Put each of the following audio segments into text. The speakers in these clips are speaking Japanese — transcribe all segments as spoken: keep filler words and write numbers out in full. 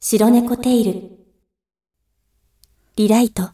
白猫テイル。リライト。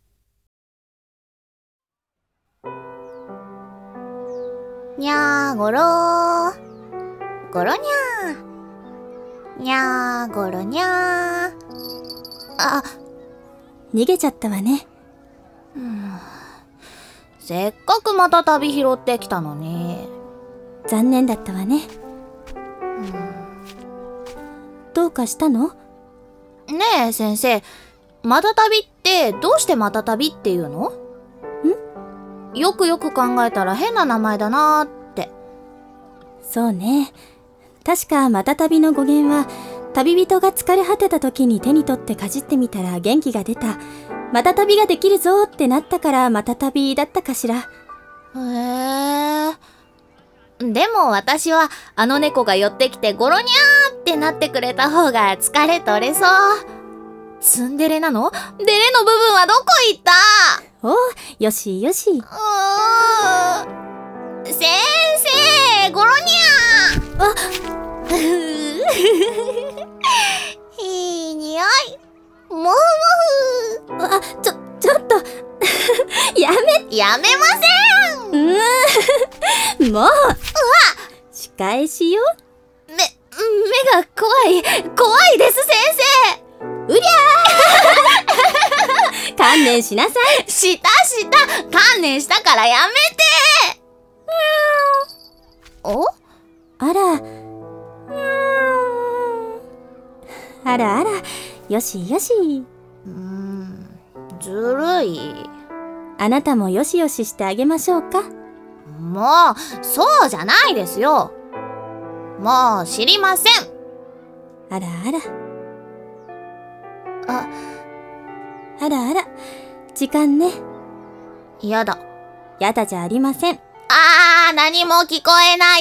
にゃーごろー。ごろにゃー。にゃーごろにゃー。あ、 逃げちゃったわね。 うん、せっかくまた旅拾ってきたのに。 残念だったわね。 うん、 どうかしたの？ ねえ先生、また旅ってどうしてまた旅っていうの？ん？よくよく考えたら変な名前だなーって。 そうね。確かまた旅の語源は、旅人が疲れ果てた時に手に取ってかじってみたら元気が出た。また旅ができるぞってなったからまた旅だったかしら。 へえ。でも私はあの猫が寄ってきてゴロニャーってなってくれた方が疲れ取れそう。ツンデレなの？デレの部分はどこ行った？ おう、よしよし。うーん。 先生、ゴロニャー。あいい匂い。もふもふ。あ、ちょ、ちょっと。やめ。 やめません。 うーん。もう。うわ。仕返しよ。 目、目が怖い。怖いです先生。 うりゃー。観念しなさい。 したした。観念したからやめて。お？ あら。あらあら。よしよし。 うーん、ずるい。 あなたもよしよししてあげましょうか。 もう、そうじゃないですよ。もう知りません。 あらあら。 あ、 あらあら。時間ね。 やだ。 やだじゃありません。 あー、何も聞こえない。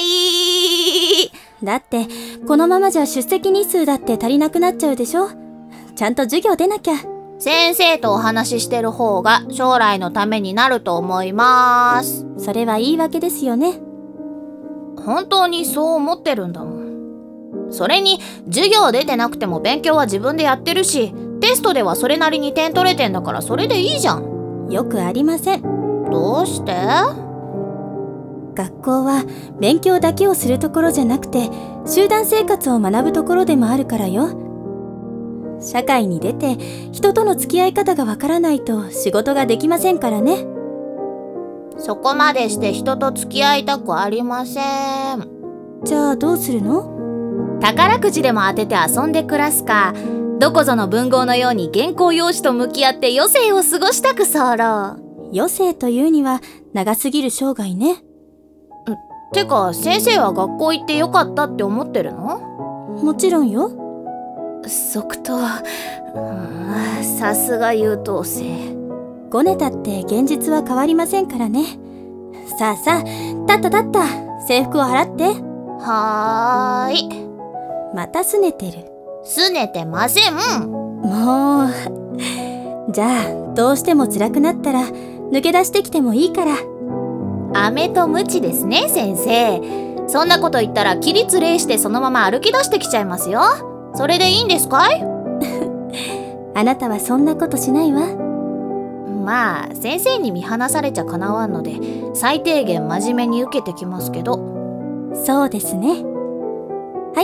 だって、このままじゃ出席日数だって足りなくなっちゃうでしょ。ちゃんと授業出なきゃ。 先生とお話ししてる方が将来のためになると思います。 それは言い訳ですよね。 本当にそう思ってるんだもん。それに授業出てなくても勉強は自分でやってるし、テストではそれなりに点取れてんだからそれでいいじゃん。 よくありません。 どうして？ 学校は勉強だけをするところじゃなくて、集団生活を学ぶところでもあるからよ。社会に出て人との付き合い方がわからないと仕事ができませんからね。 そこまでして人と付き合いたくありません。 じゃあどうするの？ 宝くじでも当てて遊んで暮らすか、どこぞの文豪のように原稿用紙と向き合って余生を過ごしたく候。 余生というには長すぎる生涯ね。 てか先生は学校行ってよかったって思ってるの？ もちろんよ。 即答。さすが優等生。 ごねたって現実は変わりませんからね。さあさあ、たったたった、制服を払って。 はーい。 またすねてる。 すねてません。 もう。じゃあどうしても辛くなったら抜け出してきてもいいから。 飴と鞭ですね先生。そんなこと言ったら起立礼してそのまま歩き出してきちゃいますよ。それでいいんですかい？ あなたはそんなことしないわ。 まあ先生に見放されちゃかなわんので最低限真面目に受けてきますけど。 そうですね。はい、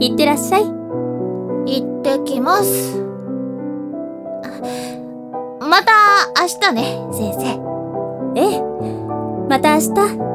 いってらっしゃい。 行ってきます。また明日ね先生。 ええ、また明日。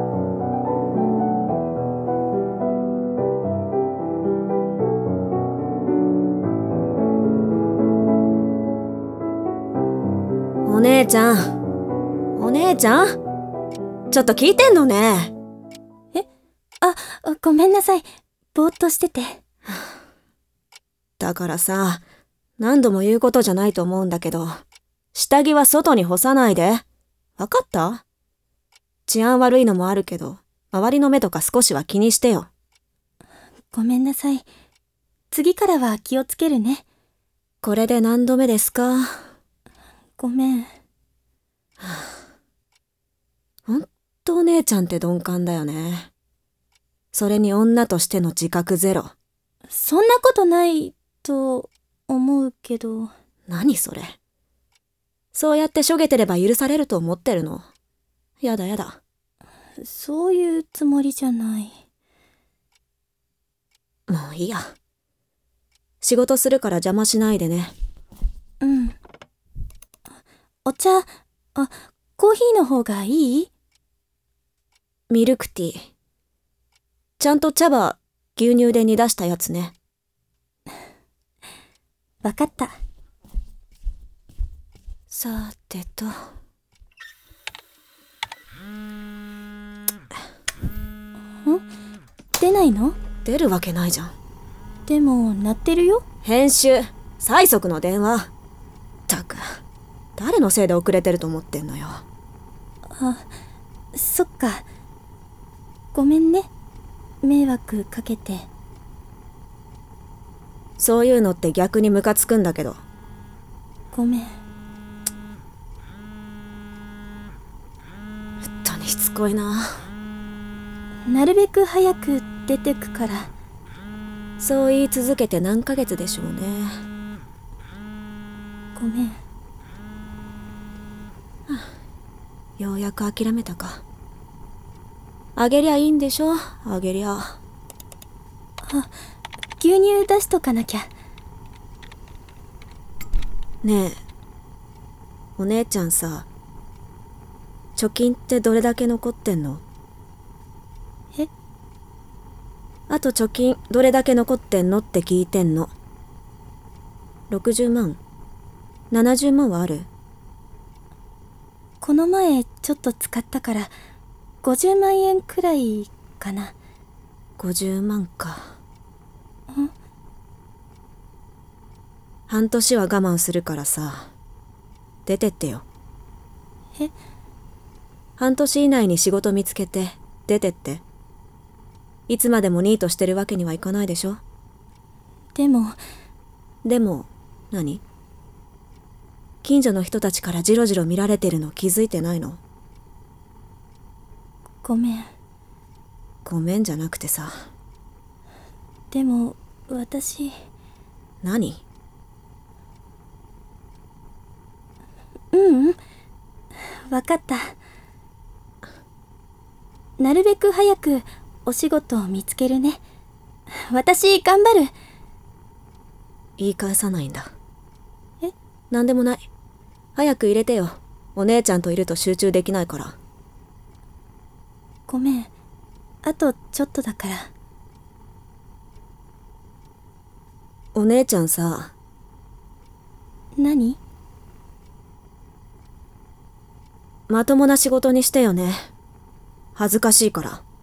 お姉ちゃん。お姉ちゃん？ちょっと聞いてんのね。 え？あ、ごめんなさい。ぼーっとしてて。 だからさ、何度も言うことじゃないと思うんだけど、下着は外に干さないで。わかった？治安悪いのもあるけど、周りの目とか少しは気にしてよ。 ごめんなさい。次からは気をつけるね。 これで何度目ですか？ ごめん。はあ、ほんとお姉ちゃんって鈍感だよね。それに女としての自覚ゼロ。 そんなことないと思うけど。 何それ。そうやってしょげてれば許されると思ってるの。やだやだ。 そういうつもりじゃない。 もういいや。仕事するから邪魔しないでね。 うん。お茶、あ、コーヒーの方がいい？ ミルクティー。ちゃんと茶葉、牛乳で煮出したやつね。 わかった。 さてと。 ん？出ないの？ 出るわけないじゃん。 でも、鳴ってるよ。 編集、催促の電話。ったく、誰のせいで遅れてると思ってんのよ。 あ、そっか。ごめんね。迷惑かけて。 そういうのって逆にムカつくんだけど。 ごめん。 本当にしつこいな。 なるべく早く出てくから。 そう言い続けて何ヶ月でしょうね。 ごめん。 ようやく諦めたか。あげりゃいいんでしょ、あげりゃ。 あ、牛乳出しとかなきゃ。 ねえ、お姉ちゃんさ、貯金ってどれだけ残ってんの？ え？ あと貯金どれだけ残ってんのって聞いてんの。ろくじゅうまん ?ななじゅうまんはある？ この前ちょっと使ったからごじゅうまんえんくらいかな。 ごじゅうまんか。 ん？ 半年は我慢するからさ、出てってよ。 え？ 半年以内に仕事見つけて出てって。いつまでもニートしてるわけにはいかないでしょ。 でも。 でも何？近所の人たちからジロジロ見られてるの気づいてないの？ ごめん。 ごめんじゃなくてさ。 でも私。 何？ ううん。わかった。なるべく早くお仕事を見つけるね。私頑張る。 言い返さないんだ。 え？ なんでもない。早く入れてよ。お姉ちゃんといると集中できないから。 ごめん。あとちょっとだから。 お姉ちゃんさ。 何？ まともな仕事にしてよね。恥ずかしいから。